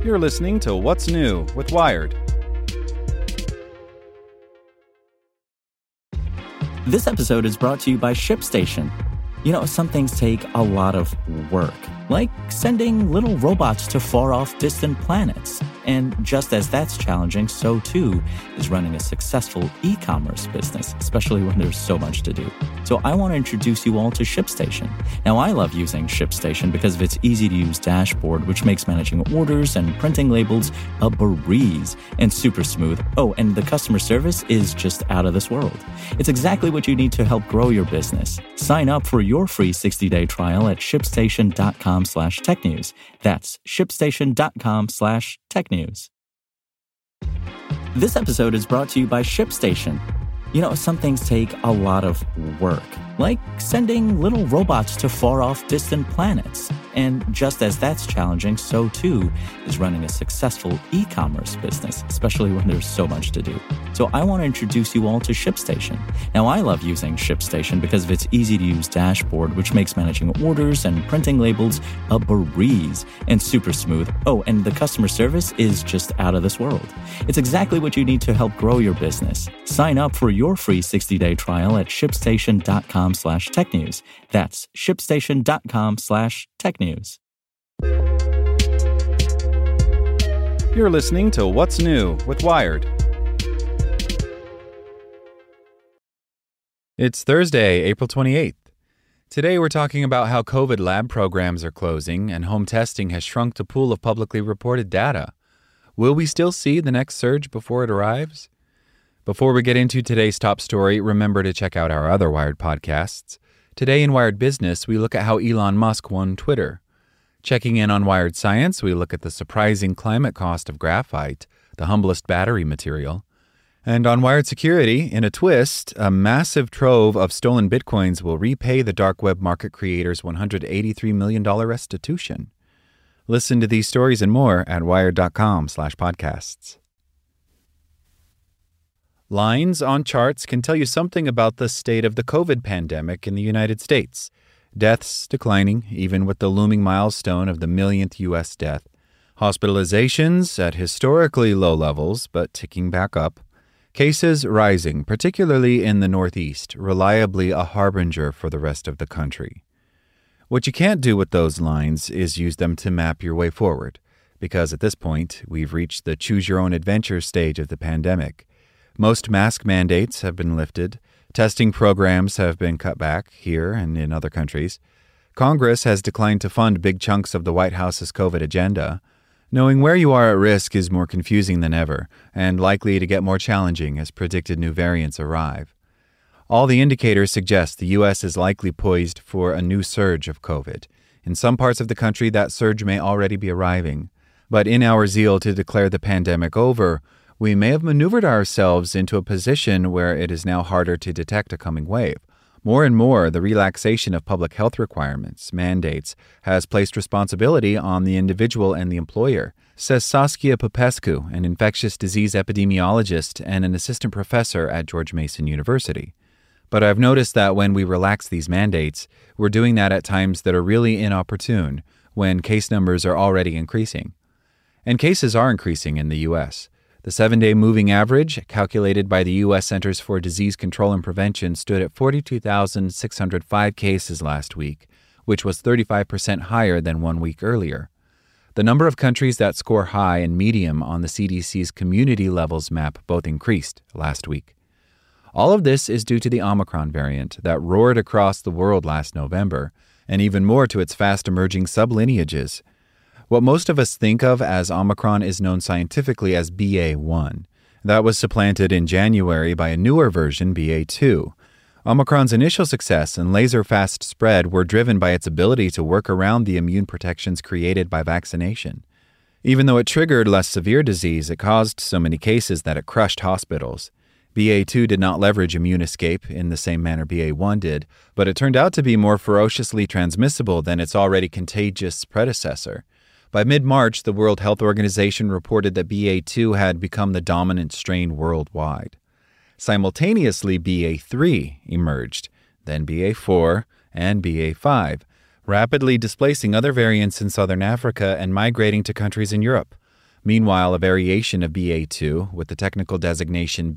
You're listening to What's New with Wired. This episode is brought to you by ShipStation. You know, some things take a lot of work, like sending little robots to far-off distant planets. And just as that's challenging, so too is running a successful e-commerce business, especially when there's so much to do. So I want to introduce you all to ShipStation. Now, I love using ShipStation because of its easy-to-use dashboard, which makes managing orders and printing labels a breeze and super smooth. Oh, and the customer service is just out of this world. It's exactly what you need to help grow your business. Sign up for your free 60-day trial at shipstation.com/technews. That's shipstation.com/technews. This episode is brought to you by ShipStation. You know, some things take a lot of work, like sending little robots to far-off distant planets. And just as that's challenging, so too is running a successful e-commerce business, especially when there's so much to do. So I want to introduce you all to ShipStation. Now, I love using ShipStation because of its easy-to-use dashboard, which makes managing orders and printing labels a breeze and super smooth. Oh, and the customer service is just out of this world. It's exactly what you need to help grow your business. Sign up for your free 60-day trial at shipstation.com/technews. That's shipstation.com/technews. You're listening to What's New with Wired. It's Thursday, April 28th. Today we're talking about how COVID lab programs are closing and home testing has shrunk the pool of publicly reported data. Will we still see the next surge before it arrives? Before we get into today's top story, remember to check out our other Wired podcasts. Today in Wired Business, we look at how Elon Musk won Twitter. Checking in on Wired Science, we look at the surprising climate cost of graphite, the humblest battery material. And on Wired Security, in a twist, a massive trove of stolen bitcoins will repay the dark web market creators $183 million restitution. Listen to these stories and more at wired.com/podcasts. Lines on charts can tell you something about the state of the COVID pandemic in the United States. Deaths declining, even with the looming milestone of the millionth U.S. death. Hospitalizations at historically low levels, but ticking back up. Cases rising, particularly in the Northeast, reliably a harbinger for the rest of the country. What you can't do with those lines is use them to map your way forward, because at this point, we've reached the choose-your-own-adventure stage of the pandemic. Most mask mandates have been lifted. Testing programs have been cut back here and in other countries. Congress has declined to fund big chunks of the White House's COVID agenda. Knowing where you are at risk is more confusing than ever, and likely to get more challenging as predicted new variants arrive. All the indicators suggest the U.S. is likely poised for a new surge of COVID. In some parts of the country, that surge may already be arriving. But in our zeal to declare the pandemic over, we may have maneuvered ourselves into a position where it is now harder to detect a coming wave. More and more, the relaxation of public health requirements, mandates, has placed responsibility on the individual and the employer, says Saskia Popescu, an infectious disease epidemiologist and an assistant professor at George Mason University. But I've noticed that when we relax these mandates, we're doing that at times that are really inopportune, when case numbers are already increasing. And cases are increasing in the U.S. The 7-day moving average, calculated by the U.S. Centers for Disease Control and Prevention, stood at 42,605 cases last week, which was 35% higher than 1 week earlier. The number of countries that score high and medium on the CDC's community levels map both increased last week. All of this is due to the Omicron variant that roared across the world last November, and even more to its fast-emerging sublineages. What most of us think of as Omicron is known scientifically as BA1. That was supplanted in January by a newer version, BA2. Omicron's initial success and laser-fast spread were driven by its ability to work around the immune protections created by vaccination. Even though it triggered less severe disease, it caused so many cases that it crushed hospitals. BA2 did not leverage immune escape in the same manner BA1 did, but it turned out to be more ferociously transmissible than its already contagious predecessor. By mid-March, the World Health Organization reported that BA2 had become the dominant strain worldwide. Simultaneously, BA3 emerged, then BA4 and BA5, rapidly displacing other variants in southern Africa and migrating to countries in Europe. Meanwhile, a variation of BA2, with the technical designation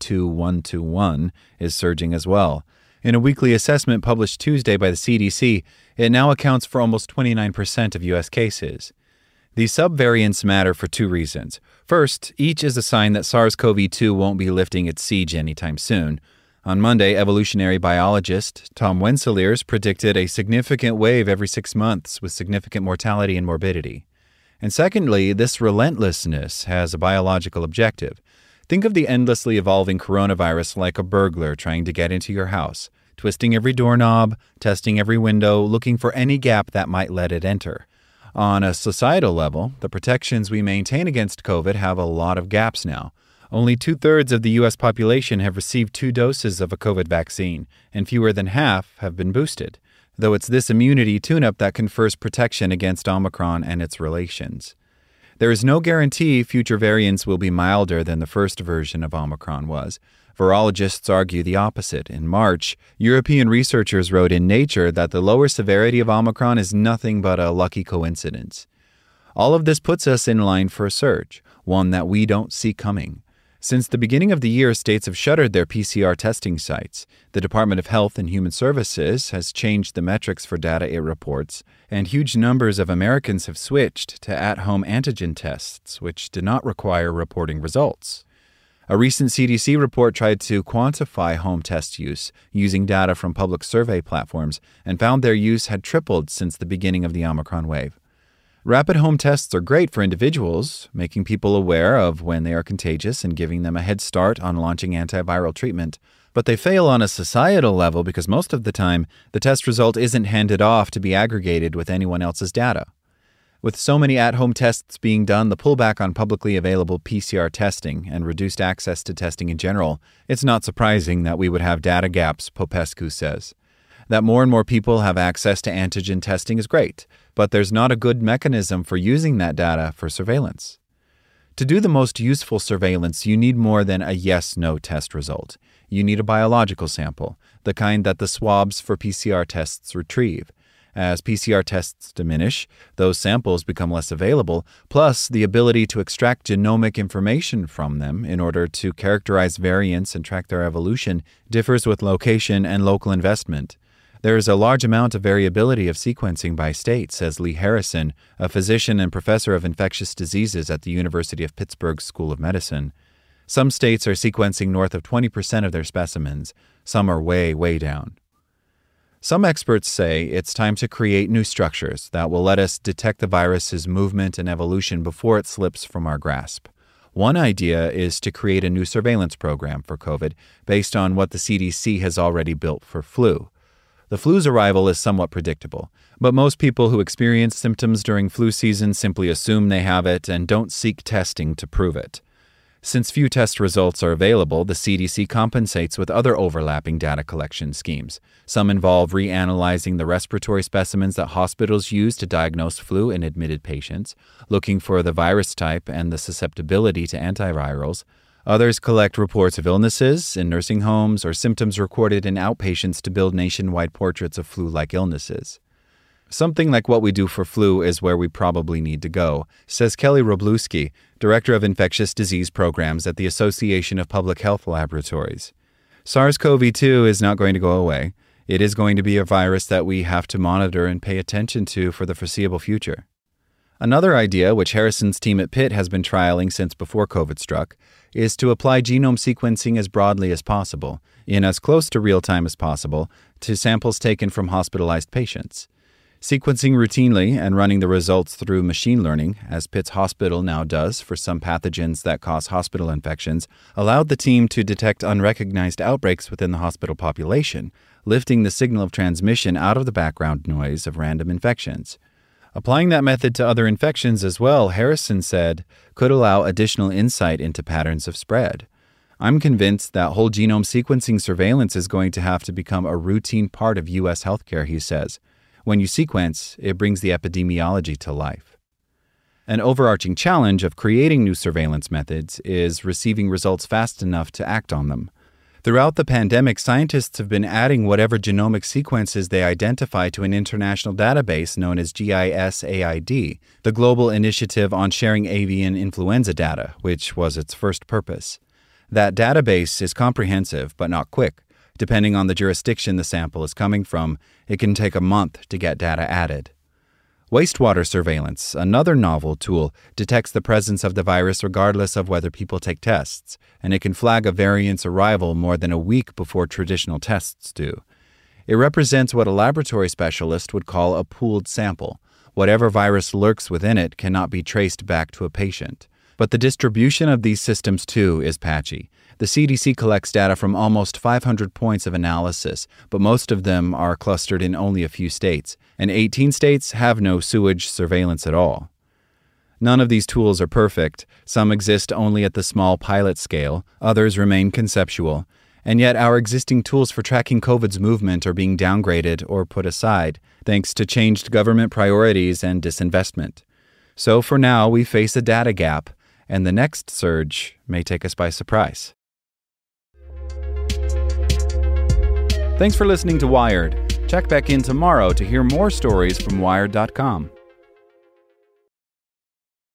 BA2.121, is surging as well. In a weekly assessment published Tuesday by the CDC, it now accounts for almost 29% of U.S. cases. These subvariants matter for two reasons. First, each is a sign that SARS-CoV-2 won't be lifting its siege anytime soon. On Monday, evolutionary biologist Tom Wenslers predicted a significant wave every 6 months with significant mortality and morbidity. And secondly, this relentlessness has a biological objective. Think of the endlessly evolving coronavirus like a burglar trying to get into your house, twisting every doorknob, testing every window, looking for any gap that might let it enter. On a societal level, the protections we maintain against COVID have a lot of gaps now. Only 2/3 of the U.S. population have received 2 doses of a COVID vaccine, and fewer than half have been boosted, though it's this immunity tune-up that confers protection against Omicron and its relations. There is no guarantee future variants will be milder than the first version of Omicron was. Virologists argue the opposite. In March, European researchers wrote in Nature that the lower severity of Omicron is nothing but a lucky coincidence. All of this puts us in line for a surge, one that we don't see coming. Since the beginning of the year, states have shuttered their PCR testing sites. The Department of Health and Human Services has changed the metrics for data it reports, and huge numbers of Americans have switched to at-home antigen tests, which do not require reporting results. A recent CDC report tried to quantify home test use using data from public survey platforms and found their use had tripled since the beginning of the Omicron wave. Rapid home tests are great for individuals, making people aware of when they are contagious and giving them a head start on launching antiviral treatment. But they fail on a societal level because most of the time, the test result isn't handed off to be aggregated with anyone else's data. With so many at-home tests being done, the pullback on publicly available PCR testing and reduced access to testing in general, it's not surprising that we would have data gaps, Popescu says. That more and more people have access to antigen testing is great, but there's not a good mechanism for using that data for surveillance. To do the most useful surveillance, you need more than a yes-no test result. You need a biological sample, the kind that the swabs for PCR tests retrieve. As PCR tests diminish, those samples become less available, plus the ability to extract genomic information from them in order to characterize variants and track their evolution differs with location and local investment. There is a large amount of variability of sequencing by state, says Lee Harrison, a physician and professor of infectious diseases at the University of Pittsburgh School of Medicine. Some states are sequencing north of 20% of their specimens. Some are way, way down. Some experts say it's time to create new structures that will let us detect the virus's movement and evolution before it slips from our grasp. One idea is to create a new surveillance program for COVID based on what the CDC has already built for flu. The flu's arrival is somewhat predictable, but most people who experience symptoms during flu season simply assume they have it and don't seek testing to prove it. Since few test results are available, the CDC compensates with other overlapping data collection schemes. Some involve reanalyzing the respiratory specimens that hospitals use to diagnose flu in admitted patients, looking for the virus type and the susceptibility to antivirals. Others collect reports of illnesses in nursing homes or symptoms recorded in outpatients to build nationwide portraits of flu-like illnesses. Something like what we do for flu is where we probably need to go, says Kelly Wroblewski, Director of Infectious Disease Programs at the Association of Public Health Laboratories. SARS-CoV-2 is not going to go away. It is going to be a virus that we have to monitor and pay attention to for the foreseeable future. Another idea, which Harrison's team at Pitt has been trialing since before COVID struck, is to apply genome sequencing as broadly as possible, in as close to real time as possible, to samples taken from hospitalized patients. Sequencing routinely and running the results through machine learning, as Pitt's hospital now does for some pathogens that cause hospital infections, allowed the team to detect unrecognized outbreaks within the hospital population, lifting the signal of transmission out of the background noise of random infections. Applying that method to other infections as well, Harrison said, could allow additional insight into patterns of spread. I'm convinced that whole genome sequencing surveillance is going to have to become a routine part of U.S. healthcare, he says. When you sequence, it brings the epidemiology to life. An overarching challenge of creating new surveillance methods is receiving results fast enough to act on them. Throughout the pandemic, scientists have been adding whatever genomic sequences they identify to an international database known as GISAID, the Global Initiative on Sharing Avian Influenza Data, which was its first purpose. That database is comprehensive, but not quick. Depending on the jurisdiction the sample is coming from, it can take a month to get data added. Wastewater surveillance, another novel tool, detects the presence of the virus regardless of whether people take tests, and it can flag a variant's arrival more than a week before traditional tests do. It represents what a laboratory specialist would call a pooled sample. Whatever virus lurks within it cannot be traced back to a patient. But the distribution of these systems, too, is patchy. The CDC collects data from almost 500 points of analysis, but most of them are clustered in only a few states, and 18 states have no sewage surveillance at all. None of these tools are perfect. Some exist only at the small pilot scale, others remain conceptual, and yet our existing tools for tracking COVID's movement are being downgraded or put aside, thanks to changed government priorities and disinvestment. So for now, we face a data gap, and the next surge may take us by surprise. Thanks for listening to Wired. Check back in tomorrow to hear more stories from Wired.com.